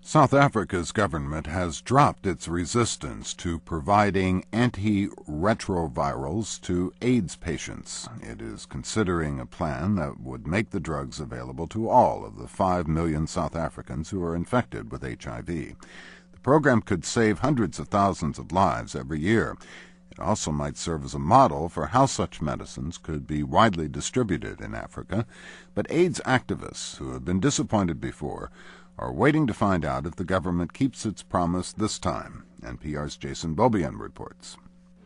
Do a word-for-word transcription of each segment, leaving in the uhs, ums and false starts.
South Africa's government has dropped its resistance to providing antiretrovirals to AIDS patients. It is considering a plan that would make the drugs available to all of the five million South Africans who are infected with H I V. The program could save hundreds of thousands of lives every year. It also might serve as a model for how such medicines could be widely distributed in Africa. But AIDS activists, who have been disappointed before, are waiting to find out if the government keeps its promise this time. N P R's Jason Beaubien reports.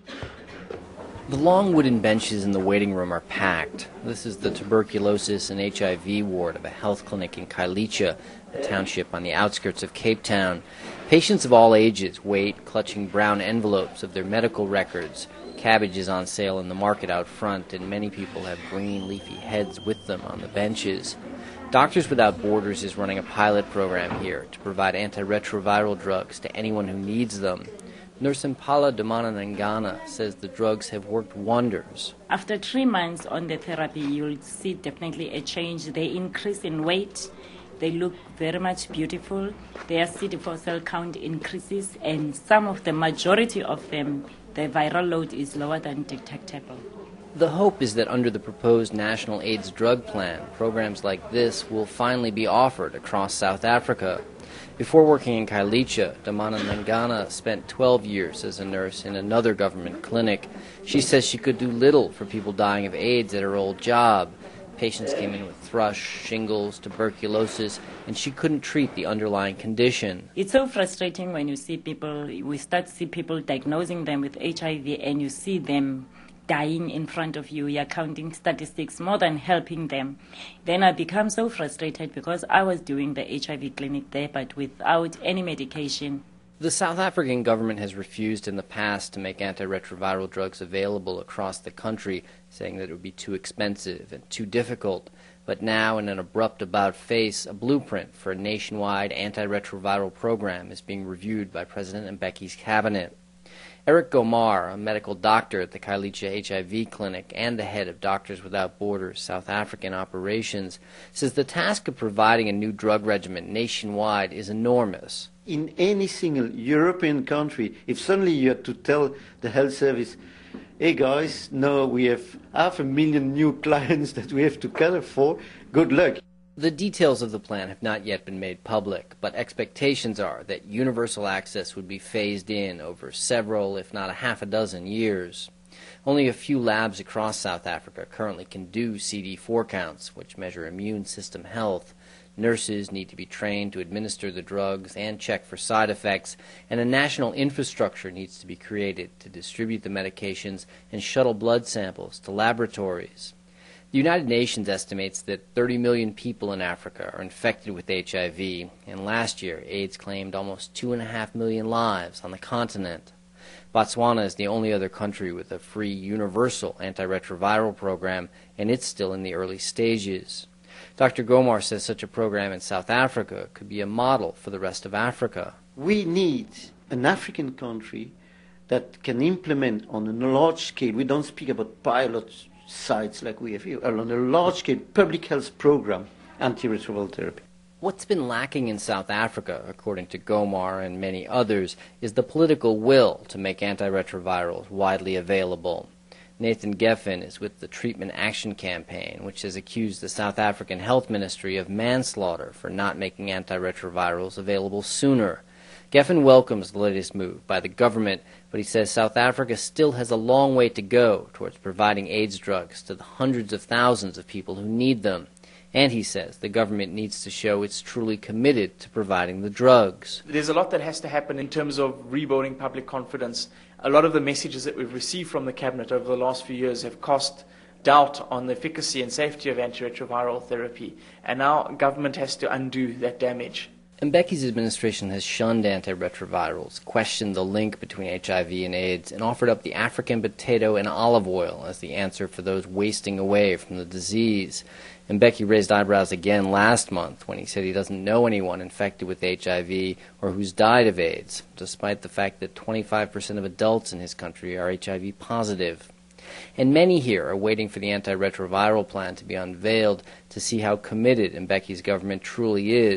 The long wooden benches in the waiting room are packed. This is the tuberculosis and H I V ward of a health clinic in Khayelitsha, a township on the outskirts of Cape Town. Patients of all ages wait, clutching brown envelopes of their medical records. Cabbage is on sale in the market out front, and many people have green leafy heads with them on the benches. Doctors Without Borders is running a pilot program here to provide antiretroviral drugs to anyone who needs them. Nurse Impala Damananangana says the drugs have worked wonders. After three months on the therapy, you'll see definitely a change. They increase in weight. They look very much beautiful. Their C D four cell count increases, and some of the majority of them, the viral load is lower than detectable. The hope is that under the proposed National AIDS Drug Plan, programs like this will finally be offered across South Africa. Before working in Khayelitsha, Damananangana spent twelve years as a nurse in another government clinic. She says she could do little for people dying of AIDS at her old job. Patients came in with thrush, shingles, tuberculosis, and she couldn't treat the underlying condition. It's so frustrating when you see people, we start to see people diagnosing them with H I V, and you see them dying in front of you. You're counting statistics more than helping them. Then I become so frustrated because I was doing the H I V clinic there, but without any medication. The South African government has refused in the past to make antiretroviral drugs available across the country, saying that it would be too expensive and too difficult. But now, in an abrupt about-face, a blueprint for a nationwide antiretroviral program is being reviewed by President Mbeki's cabinet. Eric Gomar, a medical doctor at the Khayelitsha H I V clinic and the head of Doctors Without Borders South African operations, says the task of providing a new drug regimen nationwide is enormous. In any single European country, if suddenly you had to tell the health service, hey guys, no, we have half a million new clients that we have to cater for, good luck. The details of the plan have not yet been made public, but expectations are that universal access would be phased in over several, if not a half a dozen years. Only a few labs across South Africa currently can do C D four counts, which measure immune system health. Nurses need to be trained to administer the drugs and check for side effects, and a national infrastructure needs to be created to distribute the medications and shuttle blood samples to laboratories. The United Nations estimates that thirty million people in Africa are infected with H I V, and last year AIDS claimed almost two point five million lives on the continent. Botswana is the only other country with a free universal antiretroviral program, and it's still in the early stages. Doctor Gomar says such a program in South Africa could be a model for the rest of Africa. We need an African country that can implement on a large scale. We don't speak about pilots sites like we have here, on a large-scale public health program, antiretroviral therapy. What's been lacking in South Africa, according to Gomar and many others, is the political will to make antiretrovirals widely available. Nathan Geffen is with the Treatment Action Campaign, which has accused the South African Health Ministry of manslaughter for not making antiretrovirals available sooner. Geffen welcomes the latest move by the government, but he says South Africa still has a long way to go towards providing AIDS drugs to the hundreds of thousands of people who need them. And he says the government needs to show it's truly committed to providing the drugs. There's a lot that has to happen in terms of rebuilding public confidence. A lot of the messages that we've received from the Cabinet over the last few years have cast doubt on the efficacy and safety of antiretroviral therapy. And now government has to undo that damage. Mbeki's administration has shunned antiretrovirals, questioned the link between H I V and AIDS, and offered up the African potato and olive oil as the answer for those wasting away from the disease. Mbeki raised eyebrows again last month when he said he doesn't know anyone infected with H I V or who's died of AIDS, despite the fact that twenty-five percent of adults in his country are H I V positive. And many here are waiting for the antiretroviral plan to be unveiled to see how committed Mbeki's government truly is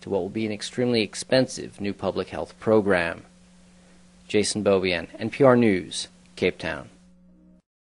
to what will be an extremely expensive new public health program. Jason Beaubien, N P R News, Cape Town.